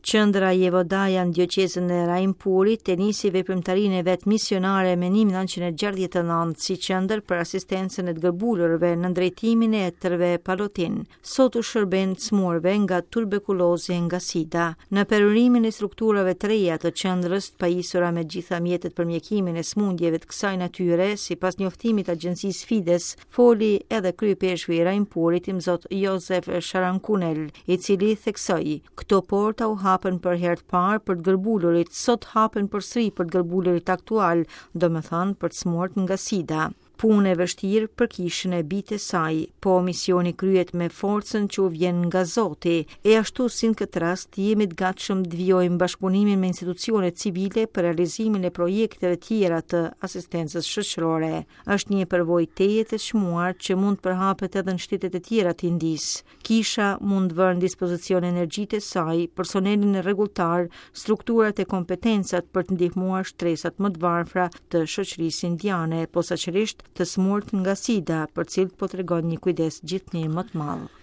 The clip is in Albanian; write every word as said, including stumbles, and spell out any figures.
Qendra Jevodaja në diocezën e Rajmpurit e nisi veprimtarinë e vet misionare me një milion nëntëqind e gjashtëdhjetë e nëntë si qendër për asistencën e të gërbulurve në drejtimin e etërve palotin. Sot u shërben të smurve nga tuberkulozi e nga sida. Në perurimin e strukturave të reja të qendrës të pajisura me gjitha mjetet për mjekimin e smundjeve të kësaj natyre, sipas njoftimit të agjencisë Fides, foli edhe kryepeshku i Rajmpurit i Zot Josef Sharankunel, i cili theksoi: "Këto porta u hapen për herë të parë për të gërbulurit, sot hapen përsëri për të gërbulurit aktual, domethënë për të smurt nga sida." Punë e vështirë për kishën e bitë e saj, po misioni kryhet me forcën që u vjen nga Zoti, e ashtu si në këtë rast jemi të gatshëm të vijojmë bashkëpunimin me institucionet civile për realizimin e projekteve tjera të asistencës shoqërore. Është një përvojë teje të çmuar që mund të përhapet edhe në shtetet e tjera të Indisë. Kisha mund të vënë në dispozicion energjitë e saj, personelin e rregulltar, strukturat e kompetencat për të ndihmuar shtresat më të varfra të shoqërisë indiane, posaçërisht të smurt nga sida, për cilët po tregon një kujdes gjithnjë më të madh.